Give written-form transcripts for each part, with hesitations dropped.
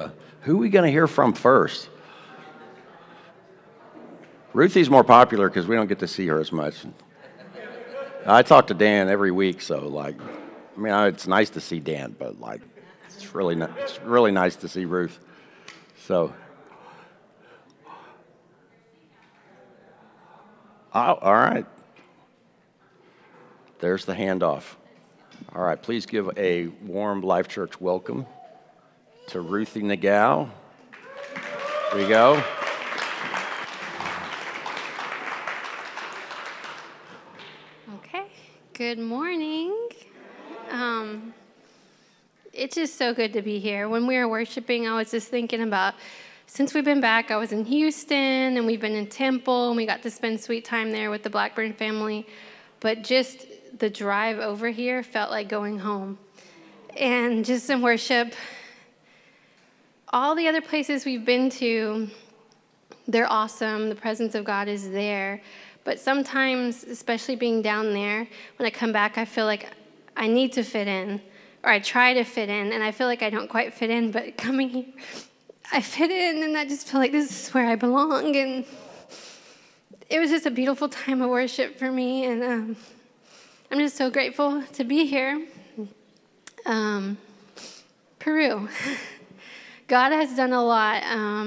who are we going to hear from first? Ruthie's more popular because we don't get to see her as much. I talk to Dan every week, so it's nice to see Dan, but it's really nice to see Ruth. So, all right. There's the handoff. All right, please give a warm Life Church welcome to Ruthie Nagao. There you go. Okay, good morning. It's just so good to be here. When we were worshiping, I was just thinking about, since we've been back, I was in Houston, and we've been in Temple, and we got to spend sweet time there with the Blackburn family. But just the drive over here felt like going home. And just in worship, all the other places we've been to, they're awesome. The presence of God is there. But sometimes, especially being down there, when I come back, I feel like I need to fit in, or I try to fit in, and I feel like I don't quite fit in. But coming here, I fit in, and I just feel like this is where I belong. And it was just a beautiful time of worship for me, and I'm just so grateful to be here. Peru. God has done a lot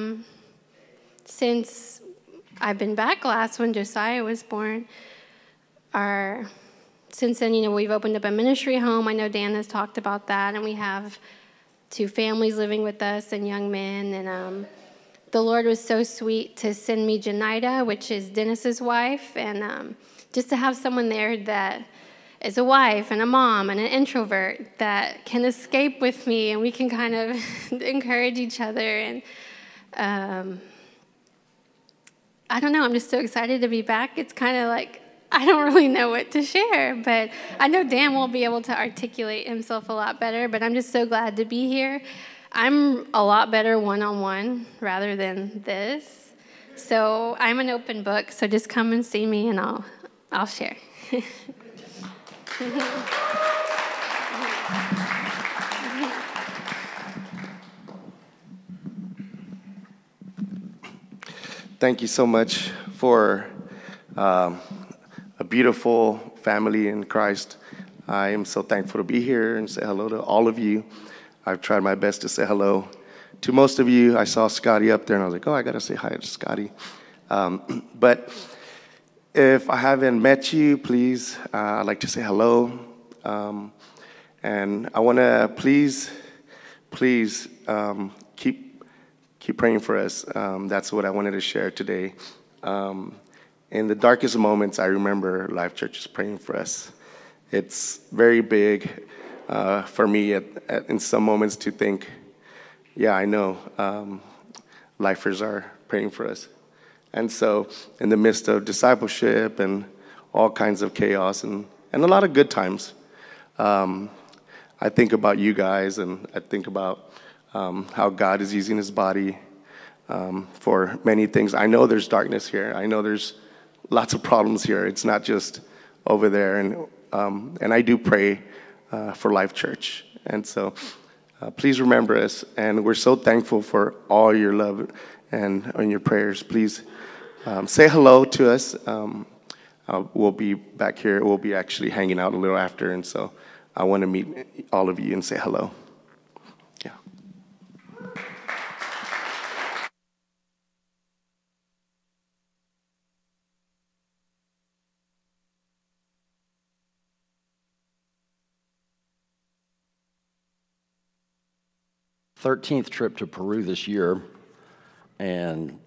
since I've been back last when Josiah was born. Since then, we've opened up a ministry home. I know Dan has talked about that, and we have 2 families living with us and young men. And the Lord was so sweet to send me Janida, which is Dennis's wife, and just to have someone there that is a wife and a mom and an introvert that can escape with me, and we can kind of encourage each other. And I don't know, I'm just so excited to be back. It's kind of like I don't really know what to share, but I know Dan will be able to articulate himself a lot better, but I'm just so glad to be here. I'm a lot better one-on-one rather than this. So I'm an open book, so just come and see me and I'll share. Thank you so much for a beautiful family in Christ. I am so thankful to be here and say hello to all of you. I've tried my best to say hello to most of you. I saw Scotty up there, and I was like, I got to say hi to Scotty. But if I haven't met you, please, I'd like to say hello. And I want to please keep praying for us. That's what I wanted to share today. In the darkest moments, I remember Life Church is praying for us. It's very big for me in some moments to think, I know lifers are praying for us. And so in the midst of discipleship and all kinds of chaos and a lot of good times, I think about you guys, and I think about how God is using his body for many things. I know there's darkness here. I know there's lots of problems here. It's not just over there. And I do pray for Life Church. And so please remember us. And we're so thankful for all your love and your prayers. Please say hello to us. We'll be back here. We'll be actually hanging out a little after. And so I want to meet all of you and say hello. Yeah. Thirteenth trip to Peru this year, and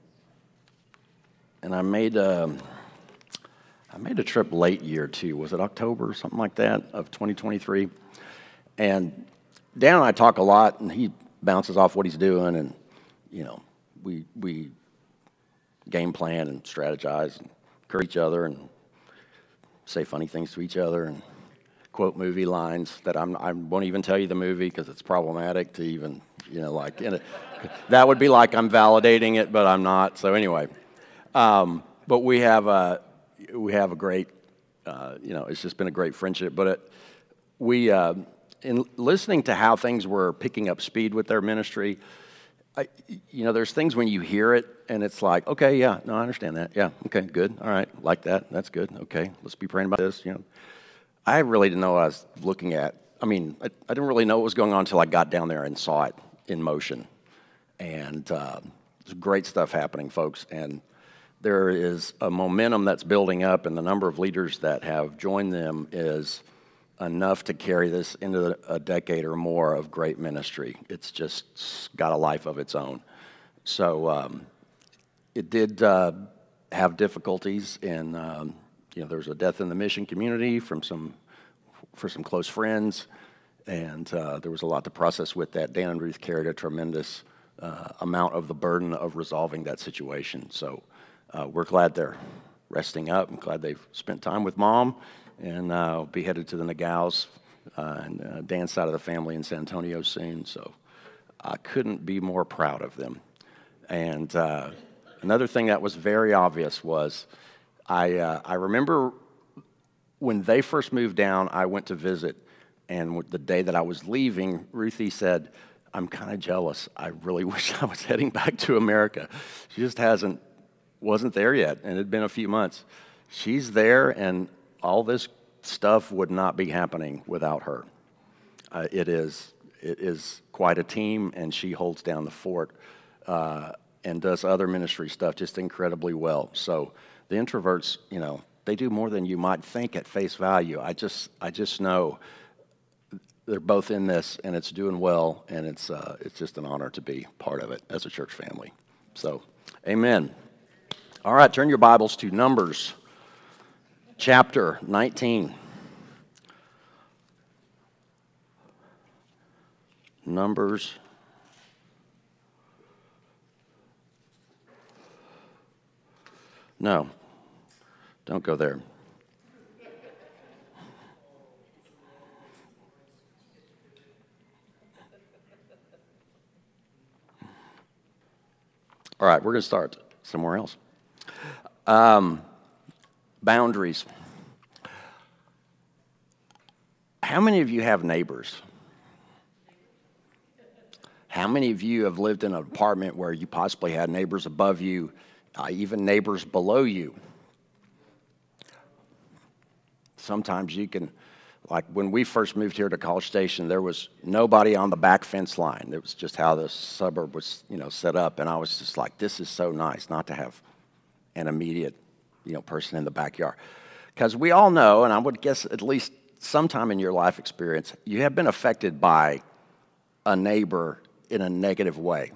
I made a trip late year too. Was it October or something like that of 2023? And Dan and I talk a lot, and he bounces off what he's doing, and we game plan and strategize and encourage each other and say funny things to each other and quote movie lines that I won't even tell you the movie because it's problematic to even that would be like I'm validating it, but I'm not. So anyway, but we have a great it's just been a great friendship. But in listening to how things were picking up speed with their ministry, There's things when you hear it and it's like, okay, yeah, no, I understand that. Yeah, okay, good. All right, like that. That's good. Okay, let's be praying about this. I really didn't know what I was looking at. I didn't really know what was going on until I got down there and saw it in motion. And there's great stuff happening, folks. And there is a momentum that's building up, and the number of leaders that have joined them is enough to carry this into a decade or more of great ministry. It's just got a life of its own. So it did have difficulties, and there was a death in the mission community for some close friends, and there was a lot to process with that. Dan and Ruth carried a tremendous amount of the burden of resolving that situation. So we're glad they're resting up. I'm glad they've spent time with Mom, and be headed to the Nagals and Dan's side of the family in San Antonio soon. So I couldn't be more proud of them. And another thing that was very obvious was I remember when they first moved down, I went to visit, and the day that I was leaving, Ruthie said, "I'm kind of jealous. I really wish I was heading back to America." She just wasn't there yet, and it had been a few months. She's there, and all this stuff would not be happening without her. It is quite a team, and she holds down the fort and does other ministry stuff just incredibly well. So the introverts, they do more than you might think at face value. I just know they're both in this, and it's doing well, and it's just an honor to be part of it as a church family. So, amen. All right, turn your Bibles to Numbers chapter 19. Numbers. No, don't go there. All right, we're going to start somewhere else. Boundaries. How many of you have neighbors? How many of you have lived in an apartment where you possibly had neighbors above you, even neighbors below you? Sometimes you can, like when we first moved here to College Station, there was nobody on the back fence line. It was just how the suburb was, set up. And I was just like, this is so nice not to have an immediate, person in the backyard. Because we all know, and I would guess at least sometime in your life experience, you have been affected by a neighbor in a negative way.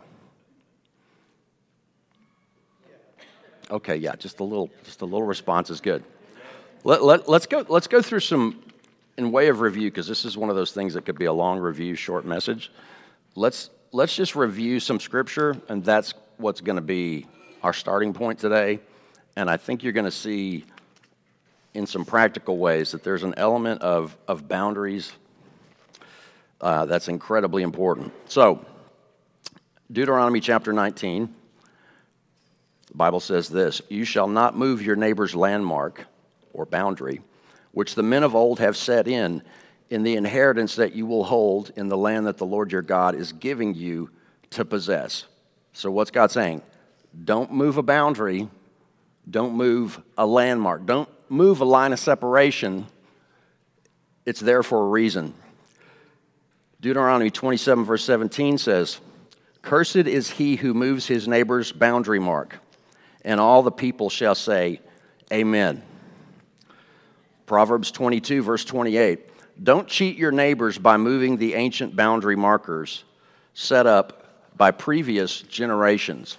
Okay, yeah, just a little response is good. Let's go through some in way of review, because this is one of those things that could be a long review, short message. Let's just review some scripture, and that's what's going to be our starting point today. And I think you're going to see in some practical ways that there's an element of boundaries that's incredibly important. So, Deuteronomy chapter 19, the Bible says this: "You shall not move your neighbor's landmark," or boundary, "which the men of old have set in the inheritance that you will hold in the land that the Lord your God is giving you to possess." So what's God saying? Don't move a boundary. Don't move a landmark. Don't move a line of separation. It's there for a reason. Deuteronomy 27 verse 17 says, "Cursed is he who moves his neighbor's boundary mark." And all the people shall say, Amen. Proverbs 22 verse 28, "Don't cheat your neighbors by moving the ancient boundary markers set up by previous generations."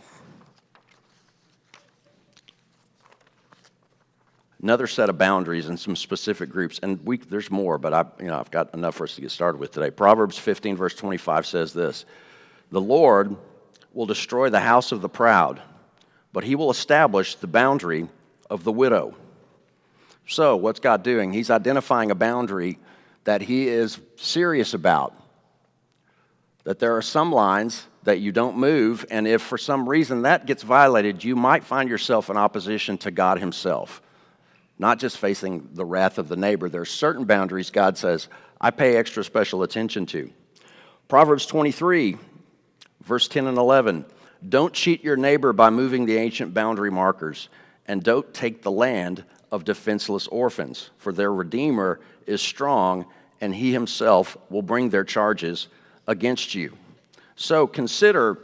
Another set of boundaries in some specific groups, and there's more, but I've got enough for us to get started with today. Proverbs 15 verse 25 says this: "The Lord will destroy the house of the proud, but he will establish the boundary of the widow." So what's God doing? He's identifying a boundary that he is serious about. That there are some lines that you don't move, and if for some reason that gets violated, you might find yourself in opposition to God himself. Not just facing the wrath of the neighbor. There are certain boundaries God says, I pay extra special attention to. Proverbs 23 Verse 10 and 11, don't cheat your neighbor by moving the ancient boundary markers, and don't take the land of defenseless orphans, for their Redeemer is strong, and he himself will bring their charges against you. So consider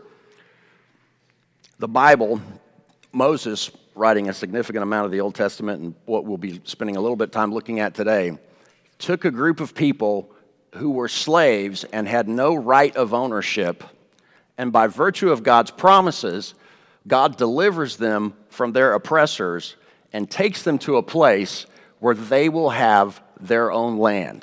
the Bible, Moses writing a significant amount of the Old Testament, and what we'll be spending a little bit of time looking at today, took a group of people who were slaves and had no right of ownership, and by virtue of God's promises, God delivers them from their oppressors and takes them to a place where they will have their own land.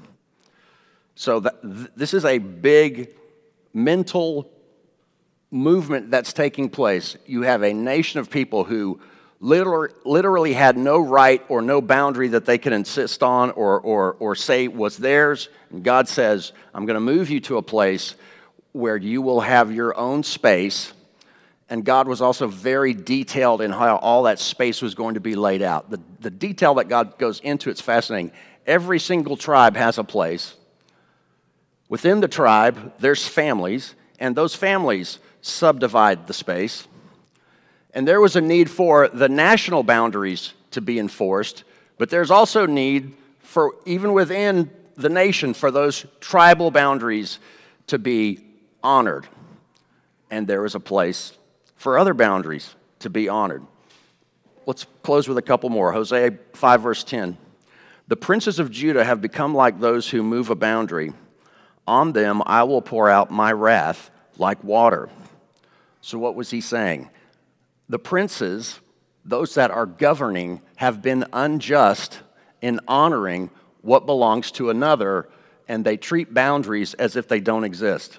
So this is a big mental movement that's taking place. You have a nation of people who literally had no right or no boundary that they could insist on or say was theirs. And God says, I'm going to move you to a place where you will have your own space. And God was also very detailed in how all that space was going to be laid out. The detail that God goes into, it's fascinating. Every single tribe has a place. Within the tribe, there's families, and those families subdivide the space. And there was a need for the national boundaries to be enforced, but there's also need for, even within the nation, for those tribal boundaries to be honored. And there was a place for other boundaries to be honored. Let's close with a couple more. Hosea 5, verse 10. The princes of Judah have become like those who move a boundary. On them I will pour out my wrath like water. So what was he saying? The princes, those that are governing, have been unjust in honoring what belongs to another, and they treat boundaries as if they don't exist.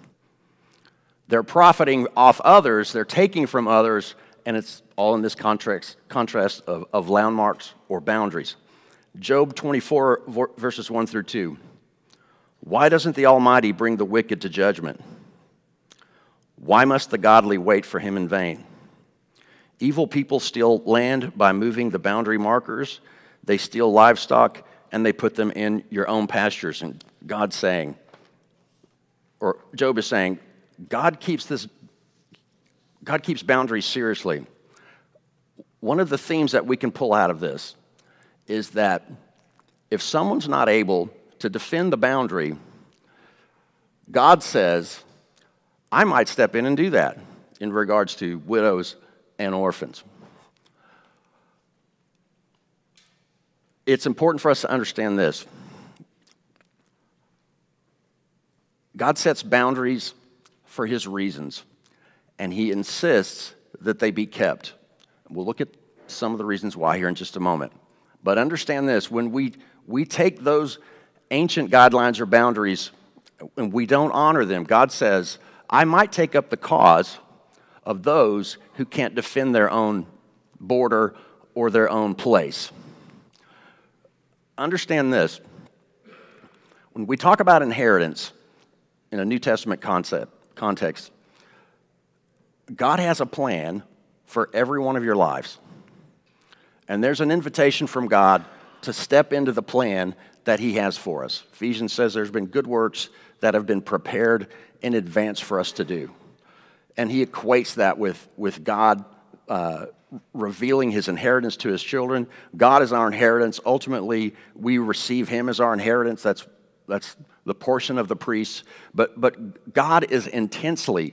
They're profiting off others, they're taking from others, and it's all in this contrast of landmarks or boundaries. Job 24, verses 1 through 2. Why doesn't the Almighty bring the wicked to judgment? Why must the godly wait for him in vain? Evil people steal land by moving the boundary markers. They steal livestock, and they put them in your own pastures. And God's saying, or Job is saying, God keeps boundaries seriously. One of the themes that we can pull out of this is that if someone's not able to defend the boundary, God says, I might step in and do that in regards to widows and orphans. It's important for us to understand this. God sets boundaries for his reasons, and he insists that they be kept. We'll look at some of the reasons why here in just a moment. But understand this, when we take those ancient guidelines or boundaries and we don't honor them, God says, I might take up the cause of those who can't defend their own border or their own place. Understand this. When we talk about inheritance in a New Testament context, God has a plan for every one of your lives. And there's an invitation from God to step into the plan that he has for us. Ephesians says there's been good works that have been prepared in advance for us to do. And he equates that with God revealing his inheritance to his children. God is our inheritance. Ultimately, we receive him as our inheritance. That's the portion of the priests. But God is intensely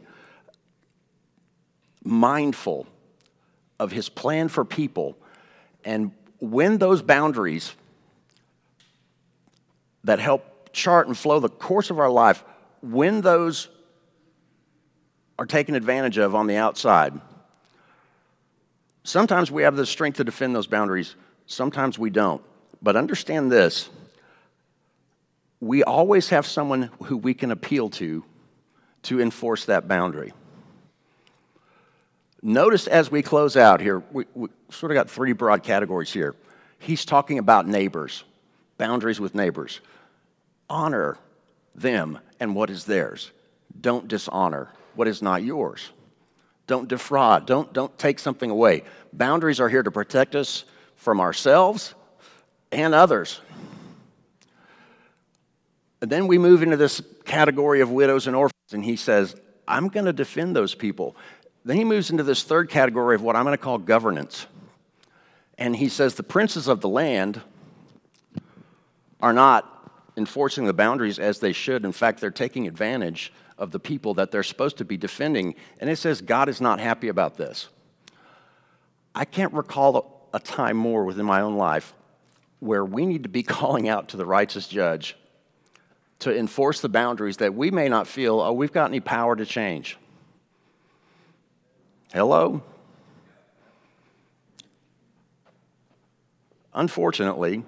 mindful of his plan for people. And when those boundaries that help chart and flow the course of our life, when those are taken advantage of on the outside, sometimes we have the strength to defend those boundaries, sometimes we don't. But understand this, we always have someone who we can appeal to enforce that boundary. Notice as we close out here, we sort of got three broad categories here. He's talking about neighbors, boundaries with neighbors. Honor them and what is theirs. Don't dishonor what is not yours. Don't defraud. Don't take something away. Boundaries are here to protect us from ourselves and others. And then we move into this category of widows and orphans, and he says, I'm going to defend those people. Then he moves into this third category of what I'm going to call governance. And he says the princes of the land are not enforcing the boundaries as they should. In fact, they're taking advantage of the people that they're supposed to be defending. And it says God is not happy about this. I can't recall a time more within my own life where we need to be calling out to the righteous judge to enforce the boundaries that we may not feel, oh, we've got any power to change. Hello? Unfortunately,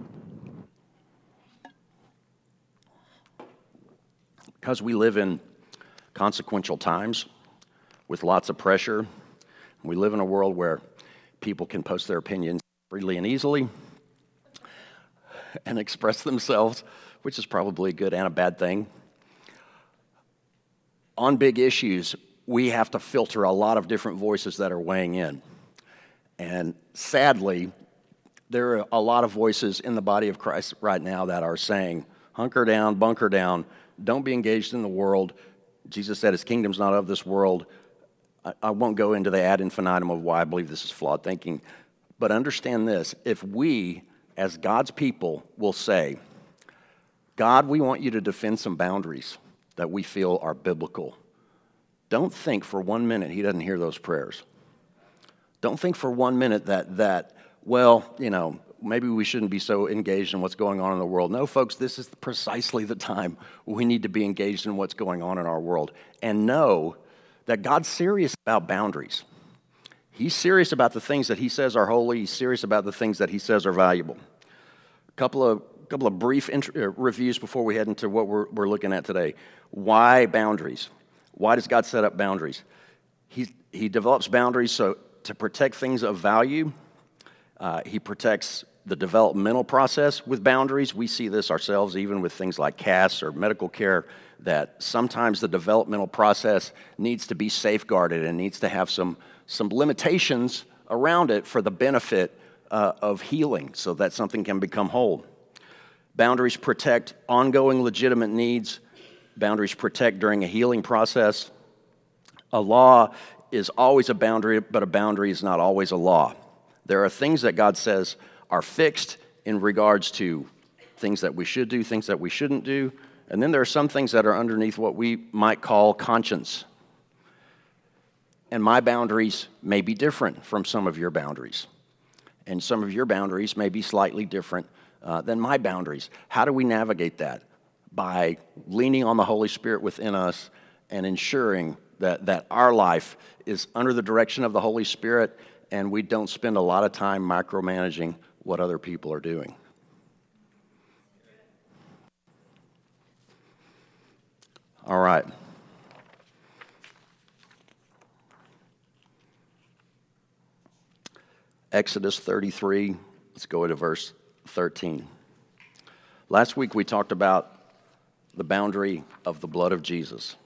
because we live in consequential times with lots of pressure, we live in a world where people can post their opinions freely and easily and express themselves, which is probably a good and a bad thing. On big issues, we have to filter a lot of different voices that are weighing in. And sadly, there are a lot of voices in the body of Christ right now that are saying, hunker down, bunker down, don't be engaged in the world. Jesus said his kingdom's not of this world. I won't go into the ad infinitum of why I believe this is flawed thinking, but understand this. If we, as God's people, will say, God, we want you to defend some boundaries that we feel are biblical, don't think for 1 minute he doesn't hear those prayers. Don't think for 1 minute that well, maybe we shouldn't be so engaged in what's going on in the world. No, folks, this is precisely the time we need to be engaged in what's going on in our world and know that God's serious about boundaries. He's serious about the things that he says are holy. He's serious about the things that he says are valuable. A couple of brief reviews before we head into what we're looking at today. Why boundaries? Why does God set up boundaries? He develops boundaries to protect things of value. He protects the developmental process with boundaries. We see this ourselves even with things like CAS or medical care, that sometimes the developmental process needs to be safeguarded and needs to have some limitations around it for the benefit of healing so that something can become whole. Boundaries protect ongoing legitimate needs. Boundaries protect during a healing process. A law is always a boundary, but a boundary is not always a law. There are things that God says are fixed in regards to things that we should do, things that we shouldn't do, and then there are some things that are underneath what we might call conscience. And my boundaries may be different from some of your boundaries, and some of your boundaries may be slightly different than my boundaries. How do we navigate that? By leaning on the Holy Spirit within us and ensuring that our life is under the direction of the Holy Spirit and we don't spend a lot of time micromanaging what other people are doing. All right. Exodus 33, let's go to verse 13. Last week we talked about the boundary of the blood of Jesus.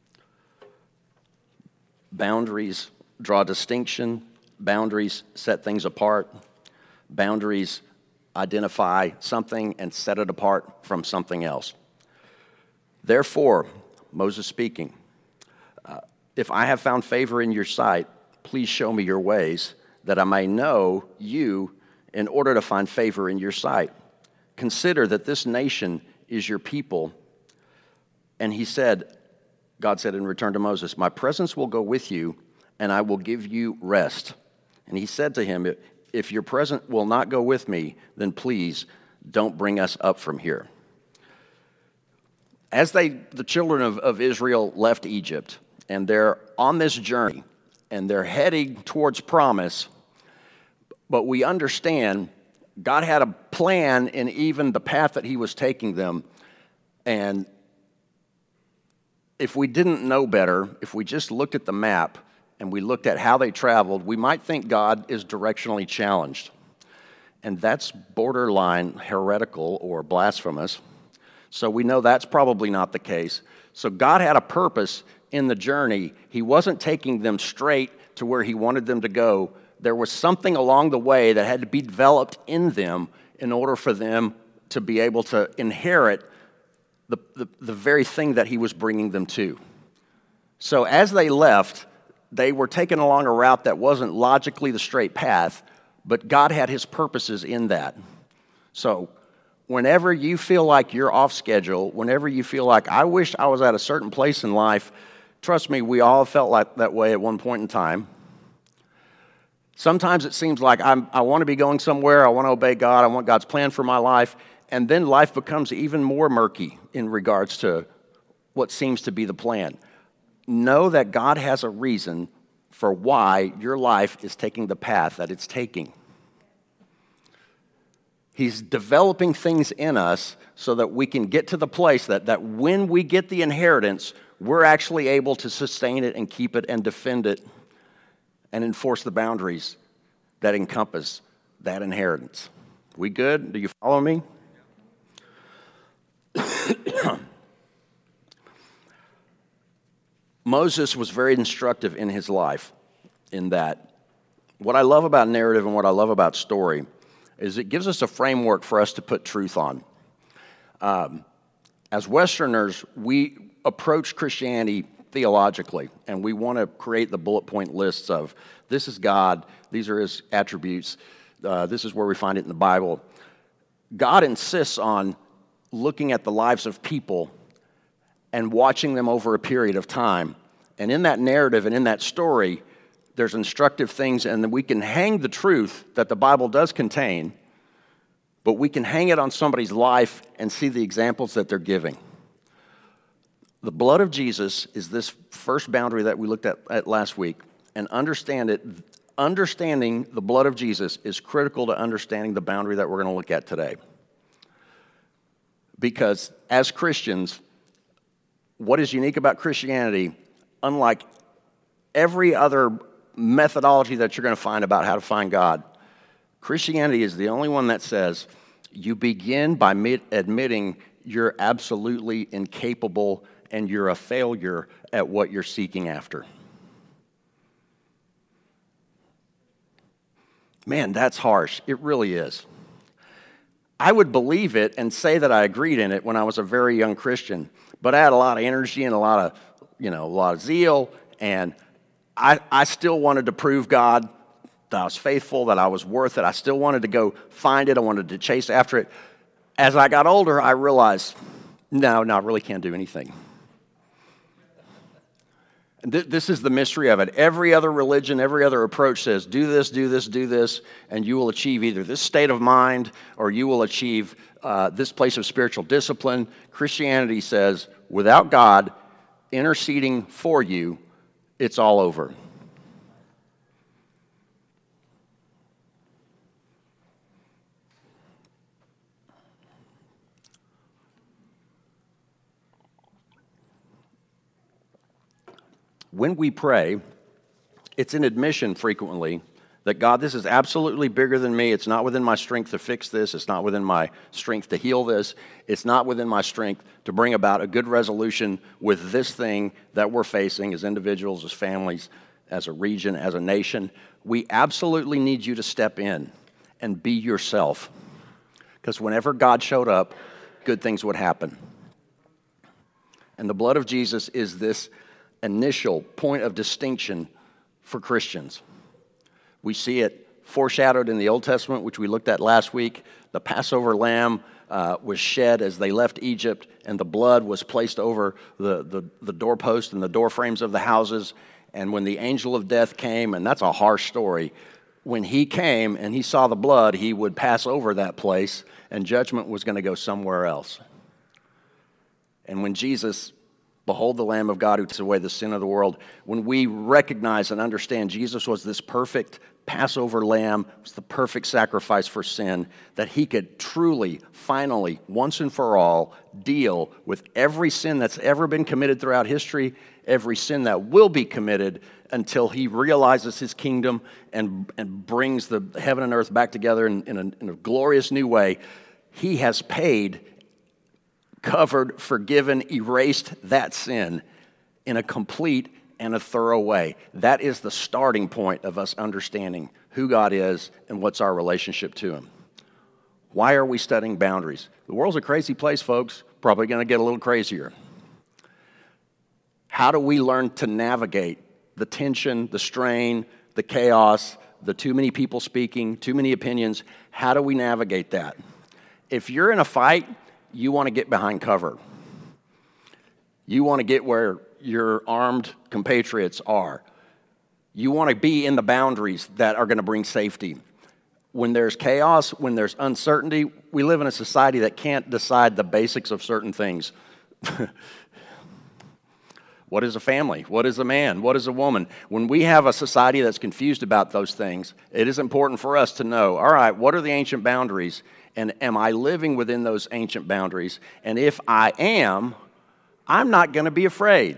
Boundaries draw distinction. Boundaries set things apart. Boundaries identify something and set it apart from something else. Therefore, Moses speaking, if I have found favor in your sight, please show me your ways, that I may know you in order to find favor in your sight. Consider that this nation is your people. And God said in return to Moses, my presence will go with you, and I will give you rest. And he said to him, if your presence will not go with me, then please don't bring us up from here. As the children of Israel left Egypt, and they're on this journey, and they're heading towards promise, but we understand God had a plan in even the path that he was taking them. And if we didn't know better, if we just looked at the map and we looked at how they traveled, we might think God is directionally challenged. And that's borderline heretical or blasphemous. So we know that's probably not the case. So God had a purpose in the journey. He wasn't taking them straight to where he wanted them to go. There was something along the way that had to be developed in them in order for them to be able to inherit the very thing that he was bringing them to. So as they left, they were taken along a route that wasn't logically the straight path, but God had his purposes in that. So whenever you feel like you're off schedule, whenever you feel like, I wish I was at a certain place in life, trust me, we all felt like that way at one point in time. Sometimes it seems like I want to be going somewhere, I want to obey God, I want God's plan for my life, and then life becomes even more murky in regards to what seems to be the plan. Know that God has a reason for why your life is taking the path that it's taking. He's developing things in us so that we can get to the place that when we get the inheritance, we're actually able to sustain it and keep it and defend it and enforce the boundaries that encompass that inheritance. We good? Do you follow me? Moses was very instructive in his life in that. What I love about narrative and what I love about story is it gives us a framework for us to put truth on. As Westerners, we approach Christianity theologically, and we want to create the bullet point lists of this is God, these are his attributes, this is where we find it in the Bible. God insists on looking at the lives of people and watching them over a period of time. And in that narrative and in that story, there's instructive things, and then we can hang the truth that the Bible does contain, but we can hang it on somebody's life and see the examples that they're giving. The blood of Jesus is this first boundary that we looked at last week, and understanding the blood of Jesus is critical to understanding the boundary that we're going to look at today. Because as Christians, what is unique about Christianity, unlike every other methodology that you're going to find about how to find God, Christianity is the only one that says you begin by admitting you're absolutely incapable and you're a failure at what you're seeking after. Man, that's harsh. It really is. I would believe it and say that I agreed in it when I was a very young Christian, but I had a lot of energy and a lot of zeal, and I still wanted to prove God that I was faithful, that I was worth it. I still wanted to go find it. I wanted to chase after it. As I got older, I realized, no, I really can't do anything. This is the mystery of it. Every other religion, every other approach says, do this, do this, do this, and you will achieve either this state of mind or you will achieve this place of spiritual discipline. Christianity says, without God interceding for you, it's all over. When we pray, it's an admission frequently that God, this is absolutely bigger than me. It's not within my strength to fix this. It's not within my strength to heal this. It's not within my strength to bring about a good resolution with this thing that we're facing as individuals, as families, as a region, as a nation. We absolutely need you to step in and be yourself. Because whenever God showed up, good things would happen. And the blood of Jesus is this initial point of distinction for Christians. We see it foreshadowed in the Old Testament, which we looked at last week. The Passover lamb was shed as they left Egypt, and the blood was placed over the doorpost and the door frames of the houses. And when the angel of death came, and that's a harsh story, when he came and he saw the blood, he would pass over that place, and judgment was going to go somewhere else. And when Jesus, behold the Lamb of God who takes away the sin of the world, when we recognize and understand Jesus was this perfect Passover lamb, was the perfect sacrifice for sin, that he could truly, finally, once and for all, deal with every sin that's ever been committed throughout history, every sin that will be committed until he realizes his kingdom and brings the heaven and earth back together in a glorious new way. He has paid, covered, forgiven, erased that sin in a complete and a thorough way. That is the starting point of us understanding who God is and what's our relationship to him. Why are we studying boundaries? The world's a crazy place, folks. Probably going to get a little crazier. How do we learn to navigate the tension, the strain, the chaos, the too many people speaking, too many opinions? How do we navigate that? If you're in a fight, you want to get behind cover. You want to get where your armed compatriots are. You want to be in the boundaries that are going to bring safety. When there's chaos, when there's uncertainty, we live in a society that can't decide the basics of certain things. What is a family? What is a man? What is a woman? When we have a society that's confused about those things, it is important for us to know, all right, what are the ancient boundaries? And am I living within those ancient boundaries? And if I am, I'm not going to be afraid.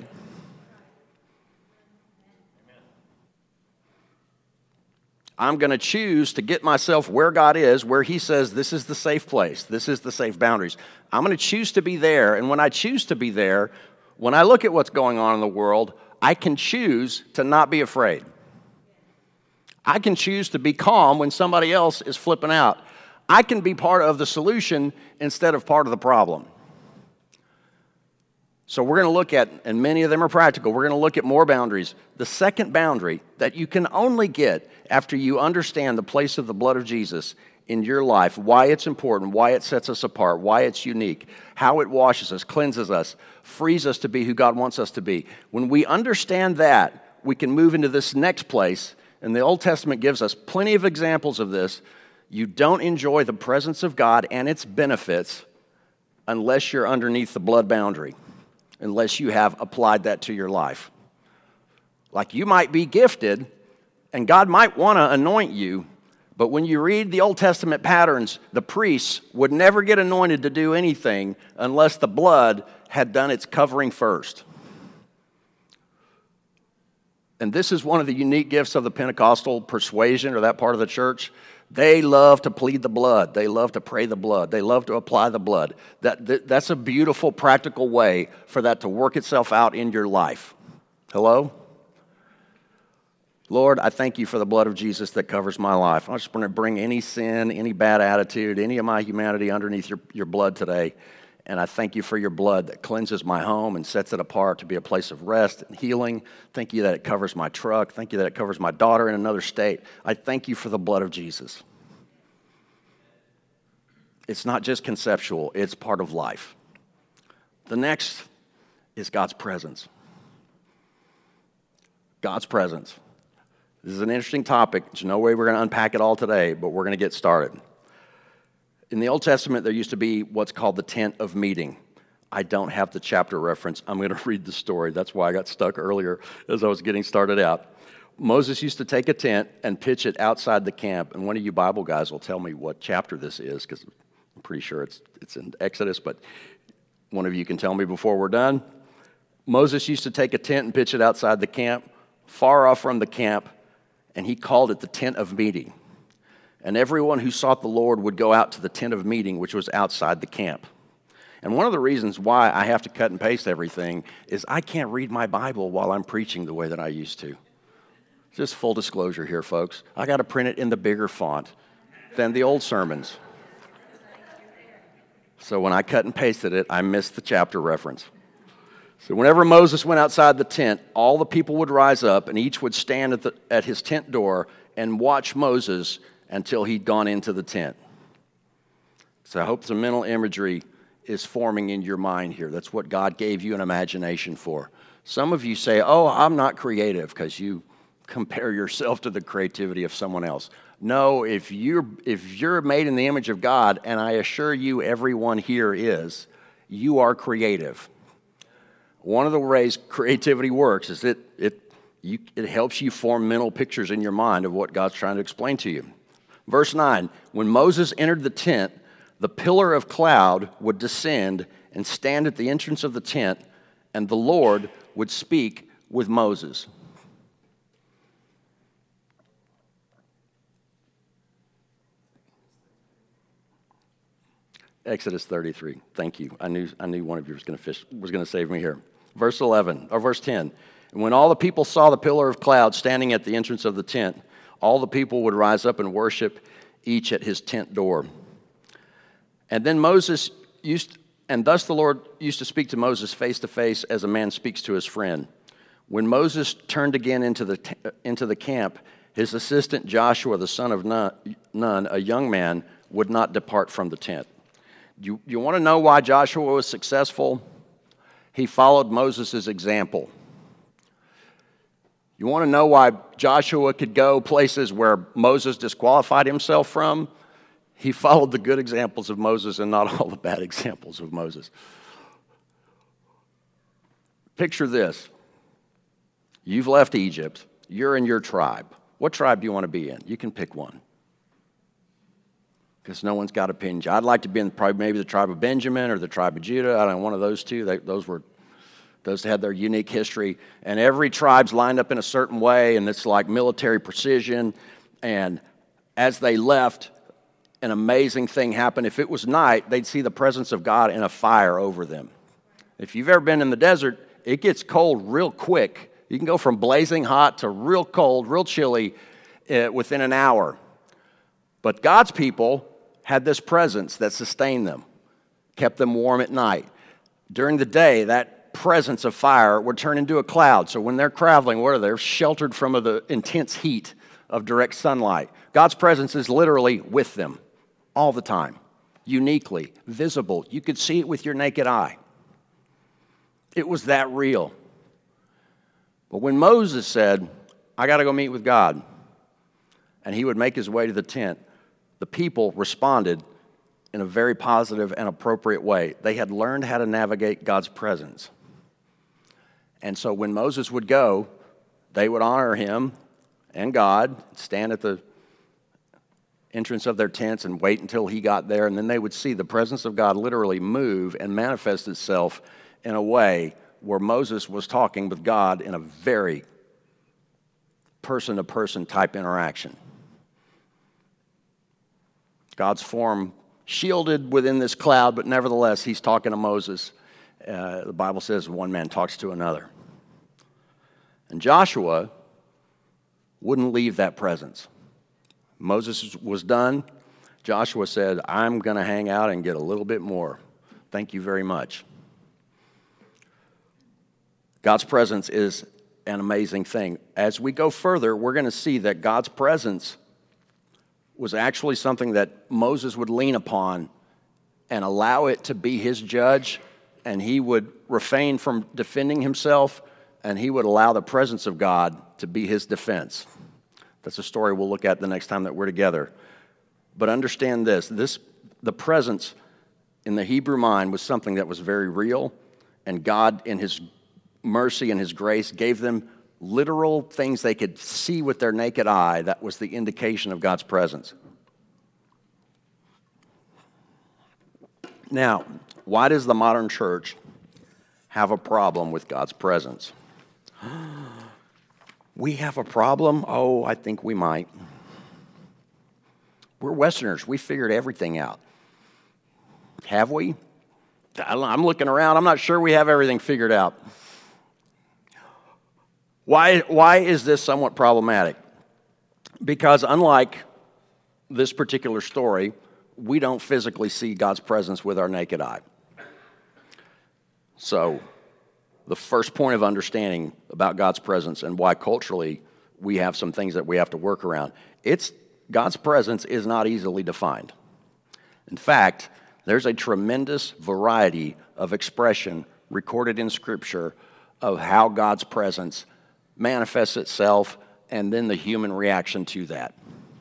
I'm going to choose to get myself where God is, where He says this is the safe place, this is the safe boundaries. I'm going to choose to be there, and when I choose to be there, when I look at what's going on in the world, I can choose to not be afraid. I can choose to be calm when somebody else is flipping out. I can be part of the solution instead of part of the problem. So we're going to look at, and many of them are practical, we're going to look at more boundaries. The second boundary that you can only get after you understand the place of the blood of Jesus in your life, why it's important, why it sets us apart, why it's unique, how it washes us, cleanses us, frees us to be who God wants us to be. When we understand that, we can move into this next place, and the Old Testament gives us plenty of examples of this. You don't enjoy the presence of God and its benefits unless you're underneath the blood boundary, unless you have applied that to your life. Like you might be gifted, and God might want to anoint you, but when you read the Old Testament patterns, the priests would never get anointed to do anything unless the blood had done its covering first. And this is one of the unique gifts of the Pentecostal persuasion, or that part of the church. They love to plead the blood. They love to pray the blood. They love to apply the blood. That's a beautiful, practical way for that to work itself out in your life. Hello? Lord, I thank you for the blood of Jesus that covers my life. I just want to bring any sin, any bad attitude, any of my humanity underneath your blood today. And I thank you for your blood that cleanses my home and sets it apart to be a place of rest and healing. Thank you that it covers my truck. Thank you that it covers my daughter in another state. I thank you for the blood of Jesus. It's not just conceptual, it's part of life. The next is God's presence. God's presence. This is an interesting topic. There's no way we're going to unpack it all today, but we're going to get started. In the Old Testament, there used to be what's called the tent of meeting. I don't have the chapter reference. I'm going to read the story. That's why I got stuck earlier as I was getting started out. Moses used to take a tent and pitch it outside the camp. And one of you Bible guys will tell me what chapter this is, because I'm pretty sure it's in Exodus, but one of you can tell me before we're done. Moses used to take a tent and pitch it outside the camp, far off from the camp, and he called it the tent of meeting. And everyone who sought the Lord would go out to the tent of meeting, which was outside the camp. And one of the reasons why I have to cut and paste everything is I can't read my Bible while I'm preaching the way that I used to. Just full disclosure here, folks. I got to print it in the bigger font than the old sermons. So when I cut and pasted it, I missed the chapter reference. So whenever Moses went outside the tent, all the people would rise up, and each would stand at his tent door and watch Moses until he'd gone into the tent. So I hope some mental imagery is forming in your mind here. That's what God gave you an imagination for. Some of you say, oh, I'm not creative, because you compare yourself to the creativity of someone else. No, if you're made in the image of God, and I assure you everyone here is, you are creative. One of the ways creativity works is it helps you form mental pictures in your mind of what God's trying to explain to you. Verse 9, when Moses entered the tent, the pillar of cloud would descend and stand at the entrance of the tent, and the Lord would speak with Moses. Exodus 33. Thank you. I knew one of you was going to save me here. Verse 10. And when all the people saw the pillar of cloud standing at the entrance of the tent, all the people would rise up and worship, each at his tent door. And then Moses used And thus the Lord used to speak to Moses face to face as a man speaks to his friend. When Moses turned again into the camp, his assistant Joshua, the son of Nun, a young man, would not depart from the tent. You want to know why Joshua was successful? He followed Moses' example. You want to know why Joshua could go places where Moses disqualified himself from? He followed the good examples of Moses and not all the bad examples of Moses. Picture this. You've left Egypt. You're in your tribe. What tribe do you want to be in? You can pick one. Because no one's got opinions. I'd like to be in probably maybe the tribe of Benjamin or the tribe of Judah. I don't know, one of those two. Those had their unique history. And every tribe's lined up in a certain way, and it's like military precision. And as they left, an amazing thing happened. If it was night, they'd see the presence of God in a fire over them. If you've ever been in the desert, it gets cold real quick. You can go from blazing hot to real cold, real chilly within an hour. But God's people had this presence that sustained them, kept them warm at night. During the day, that presence of fire would turn into a cloud. So when they're traveling, they're sheltered from the intense heat of direct sunlight. God's presence is literally with them all the time, uniquely, visible. You could see it with your naked eye. It was that real. But when Moses said, I got to go meet with God, and he would make his way to the tent, the people responded in a very positive and appropriate way. They had learned how to navigate God's presence. And so when Moses would go, they would honor him and God, stand at the entrance of their tents and wait until he got there, and then they would see the presence of God literally move and manifest itself in a way where Moses was talking with God in a very person-to-person type interaction. God's form shielded within this cloud, but nevertheless, he's talking to Moses. The Bible says one man talks to another. And Joshua wouldn't leave that presence. Moses was done. Joshua said, I'm going to hang out and get a little bit more. Thank you very much. God's presence is an amazing thing. As we go further, we're going to see that God's presence was actually something that Moses would lean upon and allow it to be his judge, and he would refrain from defending himself, and he would allow the presence of God to be his defense. That's a story we'll look at the next time that we're together. But understand this, the presence in the Hebrew mind was something that was very real, and God, in his mercy and his grace, gave them literal things they could see with their naked eye. That was the indication of God's presence. Now, why does the modern church have a problem with God's presence? We have a problem? Oh, I think we might. We're Westerners. We figured everything out. Have we? I'm looking around. I'm not sure we have everything figured out. Why is this somewhat problematic? Because unlike this particular story, we don't physically see God's presence with our naked eye. So the first point of understanding about God's presence and why culturally we have some things that we have to work around, God's presence is not easily defined. In fact, there's a tremendous variety of expression recorded in Scripture of how God's presence manifests itself and then the human reaction to that.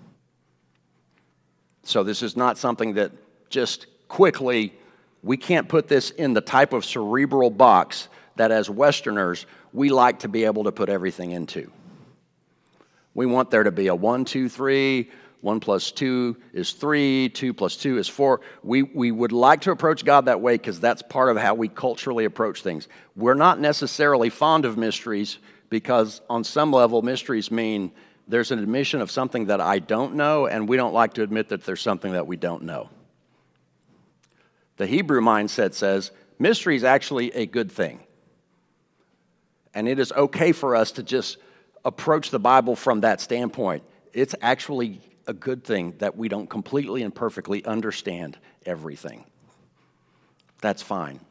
So this is not something that just quickly, we can't put this in the type of cerebral box that as Westerners, we like to be able to put everything into. We want there to be a 1, 2, 3, 1 plus 2 is 3, 2 plus 2 is 4. We would like to approach God that way because that's part of how we culturally approach things. We're not necessarily fond of mysteries because on some level, mysteries mean there's an admission of something that I don't know, and we don't like to admit that there's something that we don't know. The Hebrew mindset says mystery is actually a good thing. And it is okay for us to just approach the Bible from that standpoint. It's actually a good thing that we don't completely and perfectly understand everything. That's fine.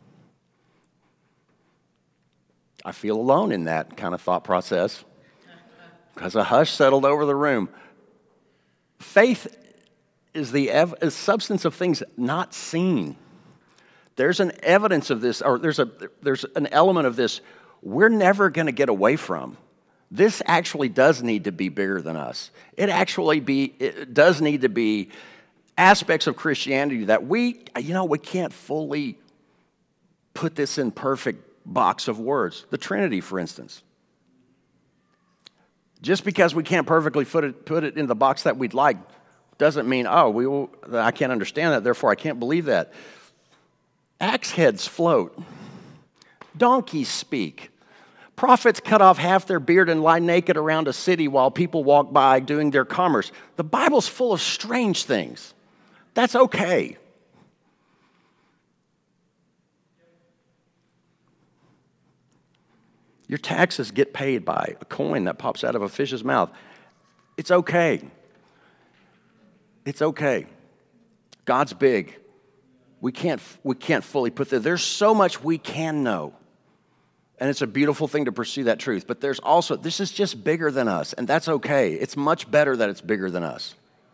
I feel alone in that kind of thought process because a hush settled over the room. Faith is the substance of things not seen. There's an evidence of this, or there's an element of this we're never going to get away from. This actually does need to be bigger than us. It does need to be aspects of Christianity that we can't fully put this in perfect box of words. The Trinity, for instance. Just because we can't perfectly put it in the box that we'd like doesn't mean, I can't understand that, therefore I can't believe that. Axe heads float. Donkeys speak. Prophets cut off half their beard and lie naked around a city while people walk by doing their commerce. The Bible's full of strange things. That's okay. Your taxes get paid by a coin that pops out of a fish's mouth. It's okay. It's okay. God's big. We can't fully put there. There's so much we can know. And it's a beautiful thing to pursue that truth. But there's also, this is just bigger than us, and that's okay. It's much better that it's bigger than us.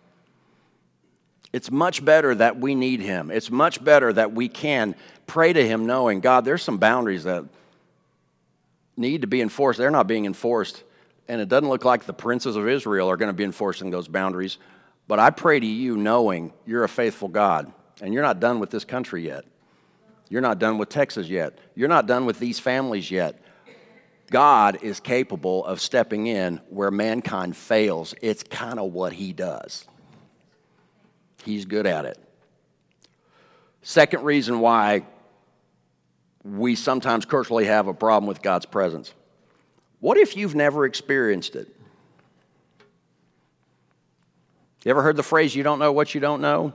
It's much better that we need him. It's much better that we can pray to him knowing, God, there's some boundaries that need to be enforced. They're not being enforced. And it doesn't look like the princes of Israel are going to be enforcing those boundaries. But I pray to you knowing you're a faithful God. And you're not done with this country yet. You're not done with Texas yet. You're not done with these families yet. God is capable of stepping in where mankind fails. It's kind of what he does. He's good at it. Second reason why we sometimes culturally have a problem with God's presence. What if you've never experienced it? You ever heard the phrase, you don't know what you don't know?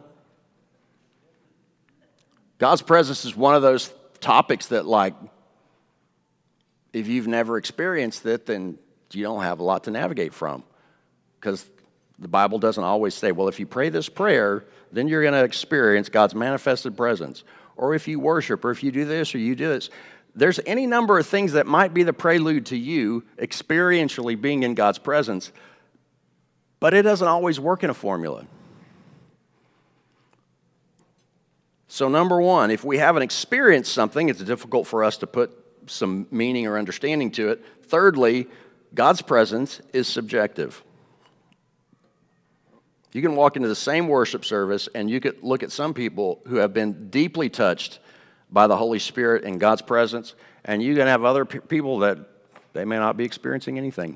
God's presence is one of those topics that, like, if you've never experienced it, then you don't have a lot to navigate from. Because the Bible doesn't always say, well, if you pray this prayer, then you're going to experience God's manifested presence. Or if you worship, or if you do this, or you do this. There's any number of things that might be the prelude to you experientially being in God's presence, but it doesn't always work in a formula. So number one, if we haven't experienced something, it's difficult for us to put some meaning or understanding to it. Thirdly, God's presence is subjective. You can walk into the same worship service and you could look at some people who have been deeply touched by the Holy Spirit and God's presence, and you can have other people that they may not be experiencing anything.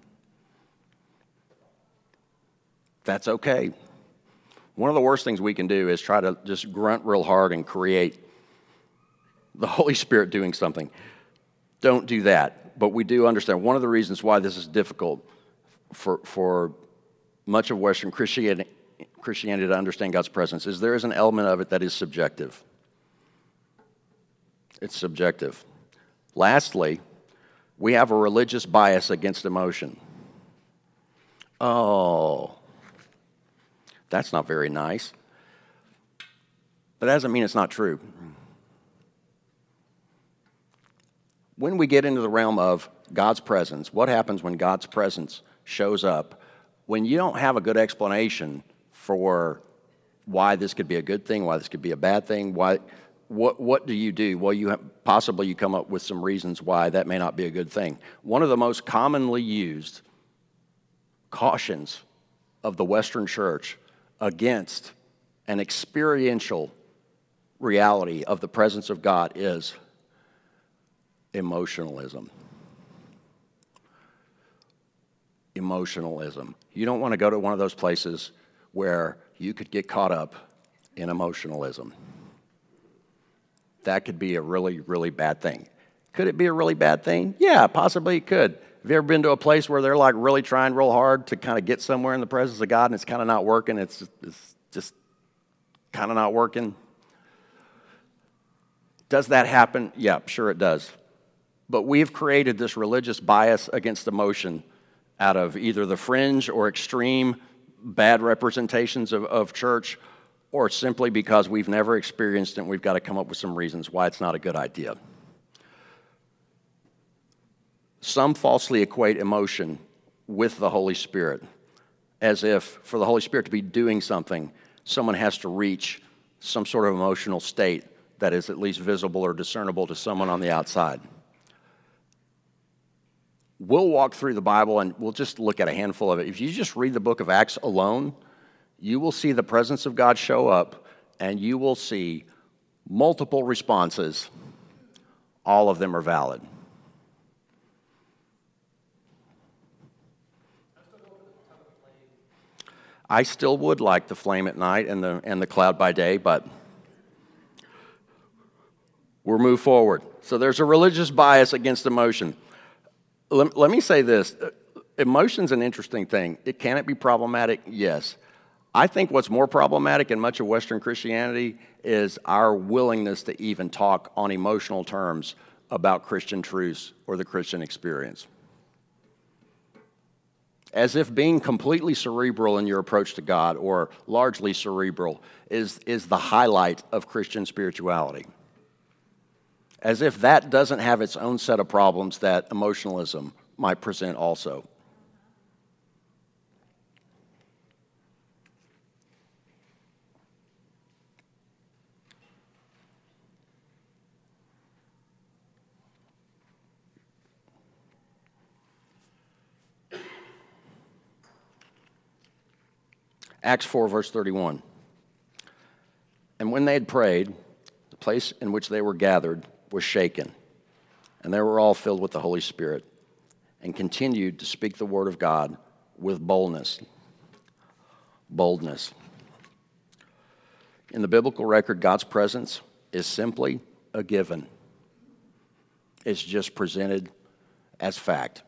That's okay. One of the worst things we can do is try to just grunt real hard and create the Holy Spirit doing something. Don't do that. But we do understand one of the reasons why this is difficult for much of Western Christianity to understand God's presence is there is an element of it that is subjective. It's subjective. Lastly, we have a religious bias against emotion. Oh, that's not very nice. But that doesn't mean it's not true. When we get into the realm of God's presence, what happens when God's presence shows up? When you don't have a good explanation for why this could be a good thing, why this could be a bad thing, what do you do? Well, you come up with some reasons why that may not be a good thing. One of the most commonly used cautions of the Western church against an experiential reality of the presence of God is emotionalism. Emotionalism. You don't want to go to one of those places where you could get caught up in emotionalism. That could be a really, really bad thing. Could it be a really bad thing? Yeah, possibly it could. Have you ever been to a place where they're like really trying real hard to kind of get somewhere in the presence of God and it's kind of not working? It's just kind of not working. Does that happen? Yeah, sure it does. But we've created this religious bias against emotion out of either the fringe or extreme bad representations of church, or simply because we've never experienced it and we've got to come up with some reasons why it's not a good idea. Some falsely equate emotion with the Holy Spirit, as if for the Holy Spirit to be doing something, someone has to reach some sort of emotional state that is at least visible or discernible to someone on the outside. We'll walk through the Bible and we'll just look at a handful of it. If you just read the book of Acts alone, you will see the presence of God show up and you will see multiple responses. All of them are valid. I still would like the flame at night and the cloud by day, but we'll move forward. So there's a religious bias against emotion. Let me say this. Emotion's an interesting thing. Can it be problematic? Yes. I think what's more problematic in much of Western Christianity is our willingness to even talk on emotional terms about Christian truths or the Christian experience. As if being completely cerebral in your approach to God, or largely cerebral, is the highlight of Christian spirituality. As if that doesn't have its own set of problems that emotionalism might present also. Acts 4, verse 31. And when they had prayed, the place in which they were gathered was shaken, and they were all filled with the Holy Spirit, and continued to speak the word of God with boldness. Boldness. In the biblical record, God's presence is simply a given. It's just presented as fact.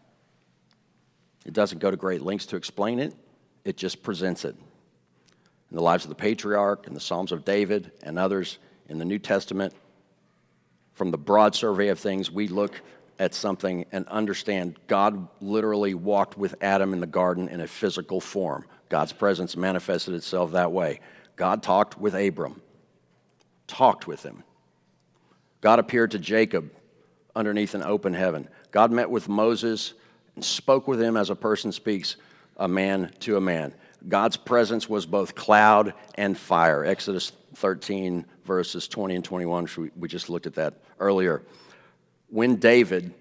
It doesn't go to great lengths to explain it. It just presents it. In the lives of the patriarch, in the Psalms of David, and others in the New Testament, from the broad survey of things, we look at something and understand God literally walked with Adam in the garden in a physical form. God's presence manifested itself that way. God talked with Abram, talked with him. God appeared to Jacob underneath an open heaven. God met with Moses and spoke with him as a person speaks, a man to a man. God's presence was both cloud and fire. Exodus 13, verses 20 and 21, we just looked at that earlier. When David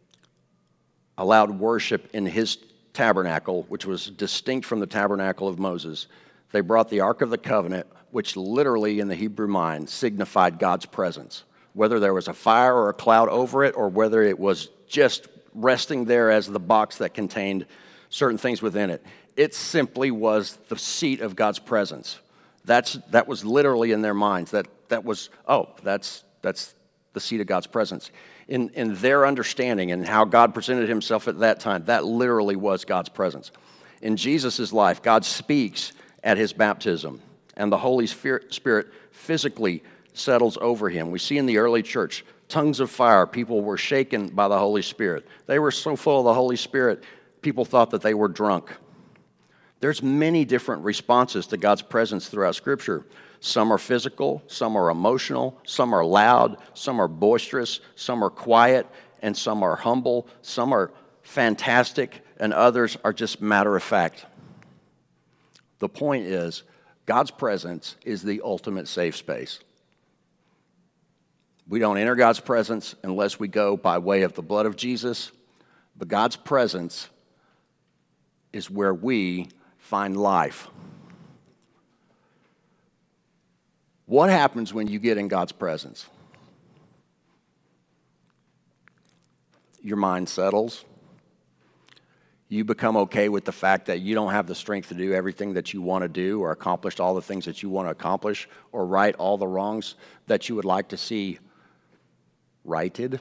allowed worship in his tabernacle, which was distinct from the tabernacle of Moses, they brought the Ark of the Covenant, which literally in the Hebrew mind signified God's presence. Whether there was a fire or a cloud over it, or whether it was just resting there as the box that contained certain things within it. It simply was the seat of God's presence. That was literally in their minds. That's the seat of God's presence. In their understanding and how God presented himself at that time, that literally was God's presence. In Jesus' life, God speaks at his baptism, and the Holy Spirit physically settles over him. We see in the early church, tongues of fire, people were shaken by the Holy Spirit. They were so full of the Holy Spirit, people thought that they were drunk. There's many different responses to God's presence throughout Scripture. Some are physical, some are emotional, some are loud, some are boisterous, some are quiet, and some are humble, some are fantastic, and others are just matter of fact. The point is, God's presence is the ultimate safe space. We don't enter God's presence unless we go by way of the blood of Jesus, but God's presence is where we find life. What happens when you get in God's presence? Your mind settles. You become okay with the fact that you don't have the strength to do everything that you want to do, or accomplish all the things that you want to accomplish, or right all the wrongs that you would like to see righted.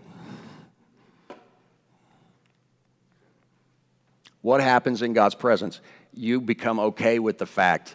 What happens in God's presence? You become okay with the fact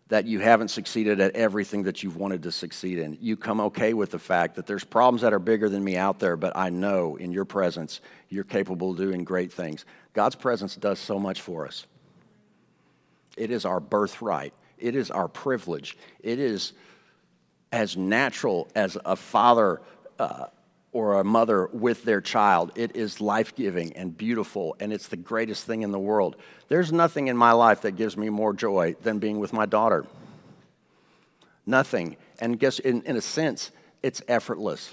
that you haven't succeeded at everything that you've wanted to succeed in. You come okay with the fact that there's problems that are bigger than me out there, but I know in your presence, you're capable of doing great things. God's presence does so much for us. It is our birthright. It is our privilege. It is as natural as a father or a mother with their child. It is life-giving and beautiful, and it's the greatest thing in the world. There's nothing in my life that gives me more joy than being with my daughter. Nothing. And guess, in a sense, it's effortless.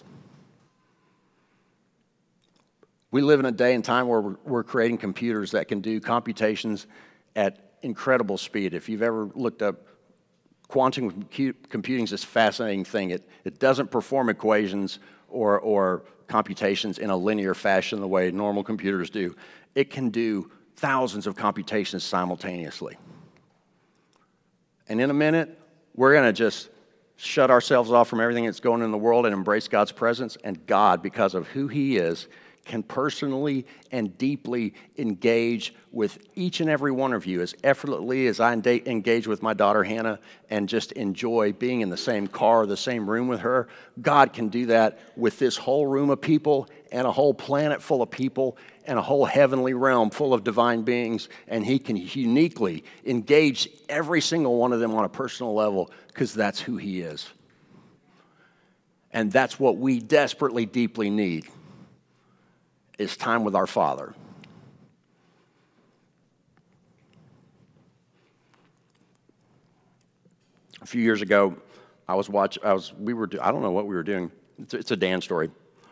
We live in a day and time where we're creating computers that can do computations at incredible speed. If you've ever looked up quantum computing, is this fascinating thing. It doesn't perform equations or computations in a linear fashion the way normal computers do. It can do thousands of computations simultaneously. And in a minute, we're going to just shut ourselves off from everything that's going on in the world and embrace God's presence. And God, because of who He is, can personally and deeply engage with each and every one of you as effortlessly as I engage with my daughter Hannah and just enjoy being in the same car, the same room with her. God can do that with this whole room of people and a whole planet full of people and a whole heavenly realm full of divine beings, and He can uniquely engage every single one of them on a personal level because that's who He is. And that's what we desperately, deeply need. Is time with our Father. A few years ago, I don't know what we were doing. It's a Dan story.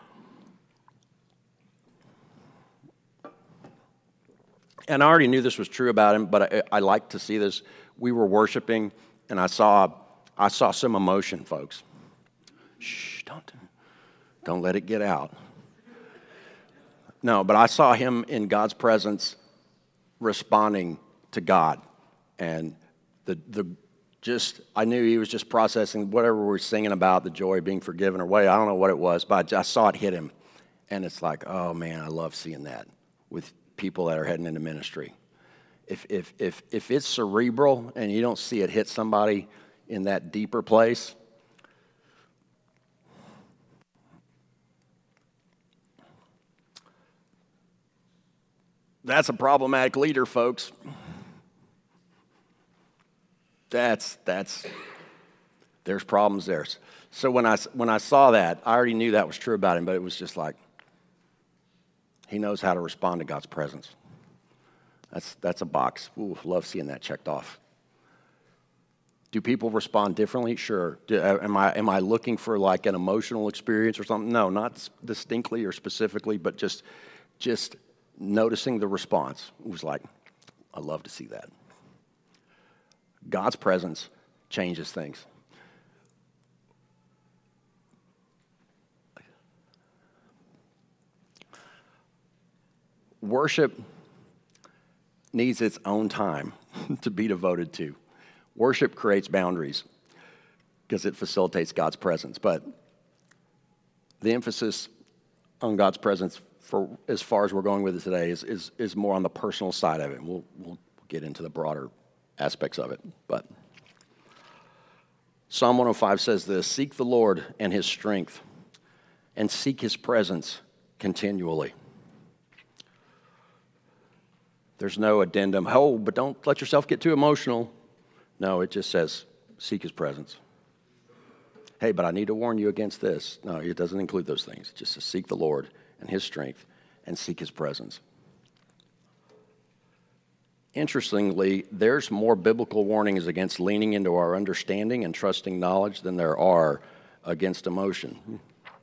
And I already knew this was true about him, but I like to see this. We were worshiping, and I saw some emotion, folks. Shh, don't let it get out. No, but I saw him in God's presence responding to God. And I knew he was just processing whatever we were singing about, the joy of being forgiven or what, I don't know what it was, but I saw it hit him. And it's like, oh man, I love seeing that with people that are heading into ministry. If it's cerebral and you don't see it hit somebody in that deeper place, that's a problematic leader, folks. There's problems there. So when I saw that, I already knew that was true about him, but it was just like, he knows how to respond to God's presence. That's a box. Ooh, love seeing that checked off. Do people respond differently? Sure. Am I looking for like an emotional experience or something? No, not distinctly or specifically, but just noticing the response. It was like, I love to see that. God's presence changes things. Worship needs its own time to be devoted to. Worship creates boundaries because it facilitates God's presence. But the emphasis on God's presence, for as far as we're going with it today, is more on the personal side of it. We'll get into the broader aspects of it. But Psalm 105 says this: seek the Lord and His strength, and seek His presence continually. There's no addendum, oh, but don't let yourself get too emotional. No, it just says, seek His presence. Hey, but I need to warn you against this. No, it doesn't include those things. It just says, seek the Lord and His strength and seek His presence. Interestingly, there's more biblical warnings against leaning into our understanding and trusting knowledge than there are against emotion.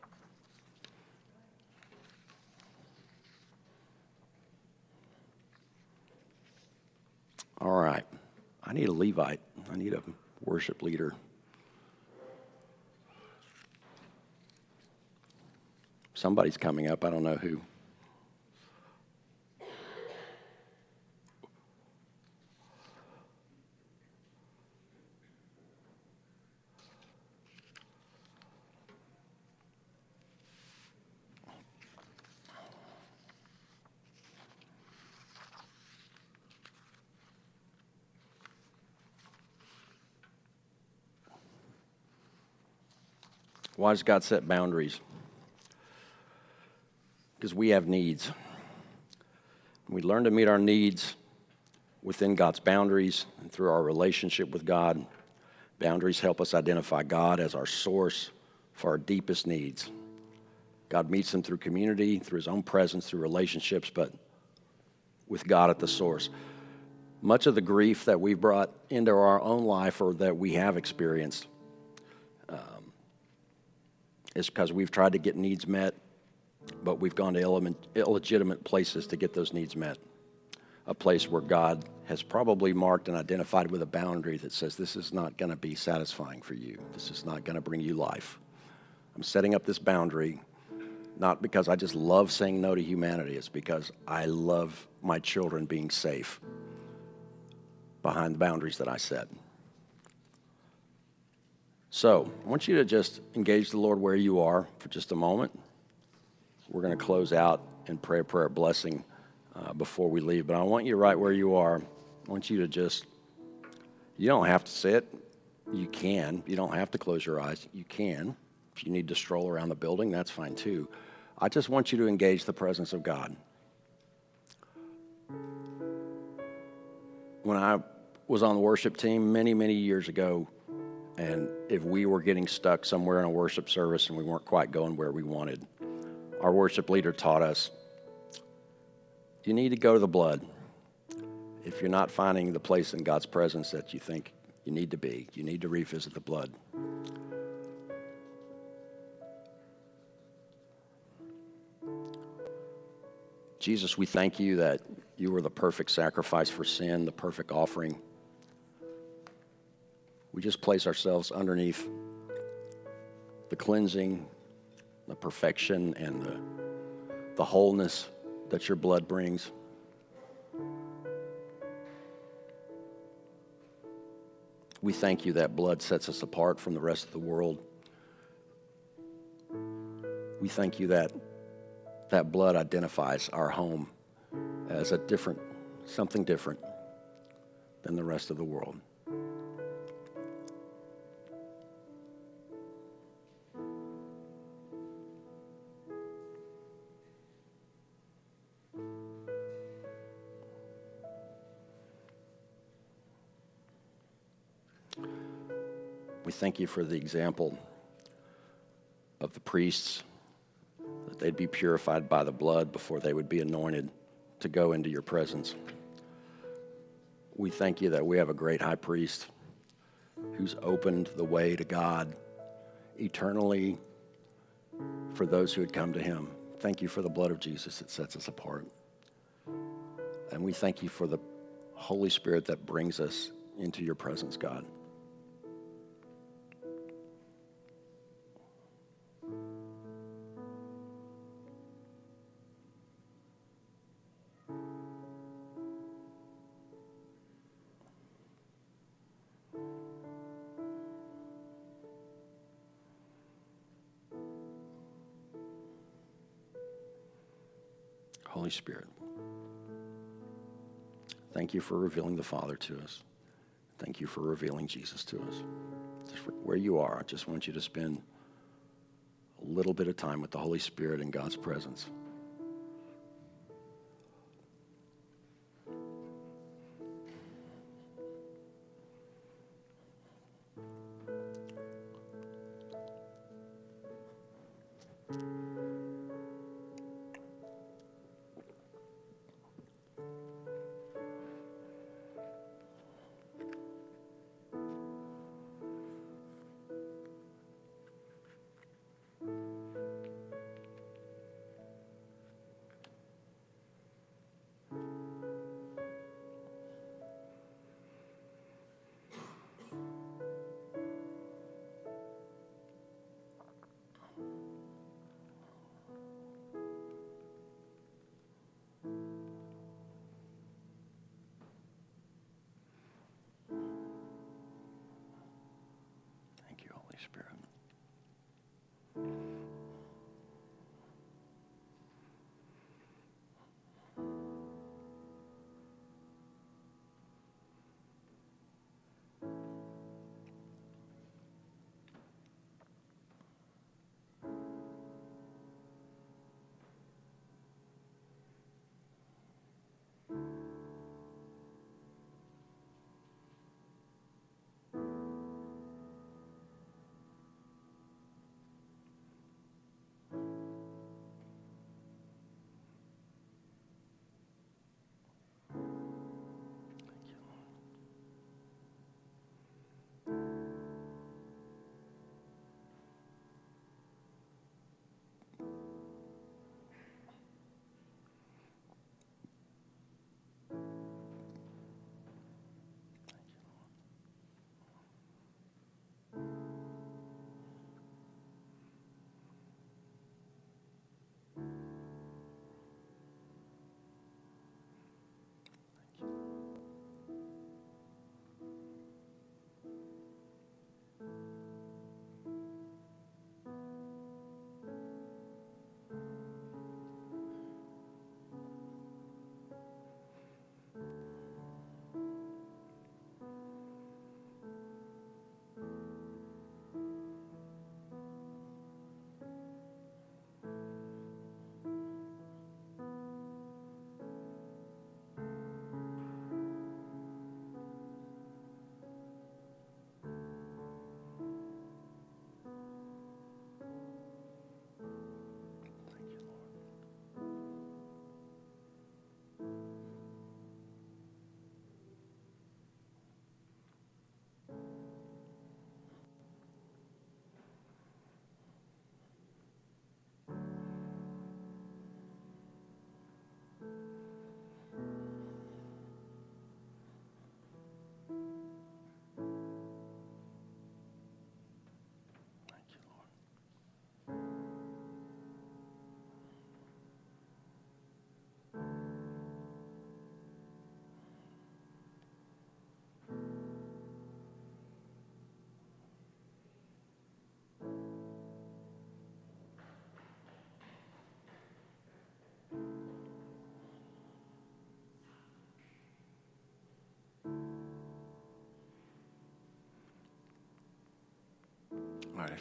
All right. I need a Levite. I need a worship leader. Somebody's coming up. I don't know who. Why does God set boundaries? Because we have needs. We learn to meet our needs within God's boundaries and through our relationship with God. Boundaries help us identify God as our source for our deepest needs. God meets them through community, through his own presence, through relationships, but with God at the source. Much of the grief that we've brought into our own life or that we have experienced is because we've tried to get needs met, but we've gone to illegitimate places to get those needs met. A place where God has probably marked and identified with a boundary that says, this is not going to be satisfying for you. This is not going to bring you life. I'm setting up this boundary, not because I just love saying no to humanity. It's because I love my children being safe behind the boundaries that I set. So I want you to just engage the Lord where you are for just a moment. We're going to close out and pray a prayer of blessing before we leave. But I want you right where you are. I want you to just, you don't have to sit. You can. You don't have to close your eyes. You can. If you need to stroll around the building, that's fine too. I just want you to engage the presence of God. When I was on the worship team many, many years ago, and if we were getting stuck somewhere in a worship service and we weren't quite going where we wanted, our worship leader taught us, you need to go to the blood. If you're not finding the place in God's presence that you think you need to be, you need to revisit the blood. Jesus, we thank you that you were the perfect sacrifice for sin, the perfect offering. We just place ourselves underneath the cleansing, the perfection, and the wholeness that your blood brings. We thank you that blood sets us apart from the rest of the world. We thank you that that blood identifies our home as something different than the rest of the world. We thank you for the example of the priests, that they'd be purified by the blood before they would be anointed to go into your presence. We thank you that we have a great high priest who's opened the way to God eternally for those who had come to him. Thank you for the blood of Jesus that sets us apart. And we thank you for the Holy Spirit that brings us into your presence, God. Holy Spirit, thank you for revealing the Father to us. Thank you for revealing Jesus to us. Just where you are, I just want you to spend a little bit of time with the Holy Spirit in God's presence.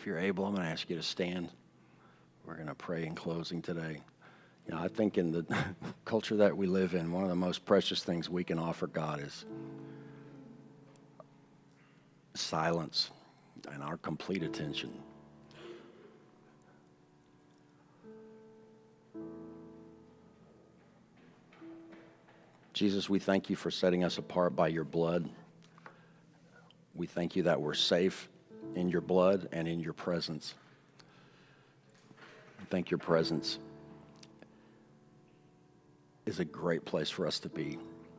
If you're able, I'm going to ask you to stand. We're going to pray in closing today. You know, I think in the culture that we live in, one of the most precious things we can offer God is silence and our complete attention. Jesus, we thank you for setting us apart by your blood. We thank you that we're safe in your blood and in your presence. I think your presence is a great place for us to be.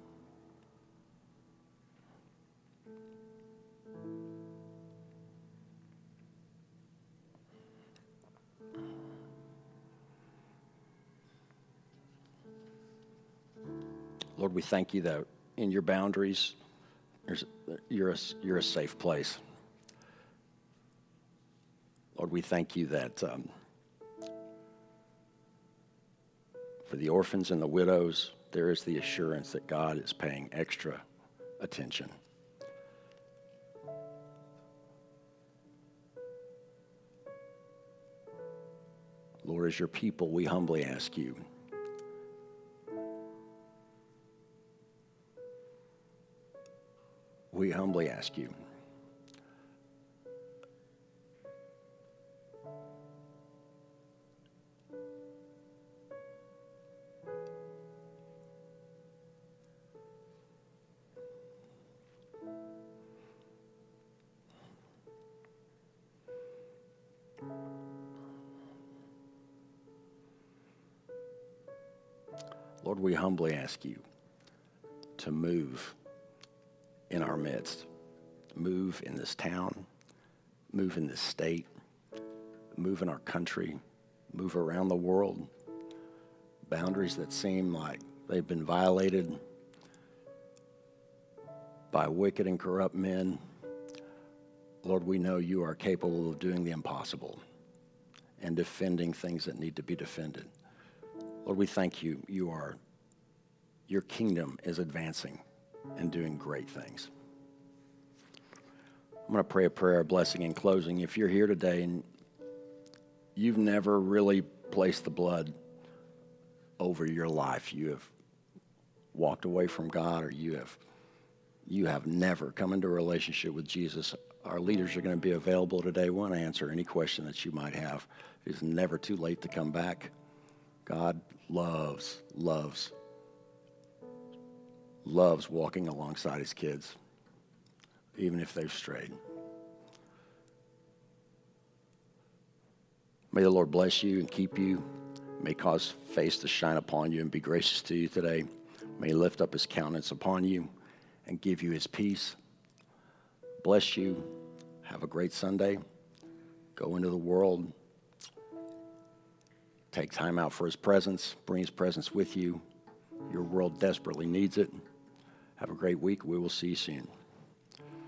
Lord, we thank you that in your boundaries, you're a safe place. Lord, we thank you that for the orphans and the widows, there is the assurance that God is paying extra attention. Lord, as your people, we humbly ask you, Lord, we humbly ask you to move in our midst. Move in this town, move in this state, move in our country, move around the world. Boundaries that seem like they've been violated by wicked and corrupt men. Lord, we know you are capable of doing the impossible and defending things that need to be defended. Lord, we thank you. Your kingdom is advancing and doing great things. I'm going to pray a prayer of blessing in closing. If you're here today and you've never really placed the blood over your life, you have walked away from God, or you have never come into a relationship with Jesus, our leaders are going to be available today. We want to answer any question that you might have. It is never too late to come back. God loves walking alongside his kids, even if they've strayed. May the Lord bless you and keep you. May cause face to shine upon you and be gracious to you today. May he lift up his countenance upon you and give you his peace. Bless you. Have a great Sunday. Go into the world. Take time out for his presence. Bring his presence with you. Your world desperately needs it. Have a great week. We will see you soon.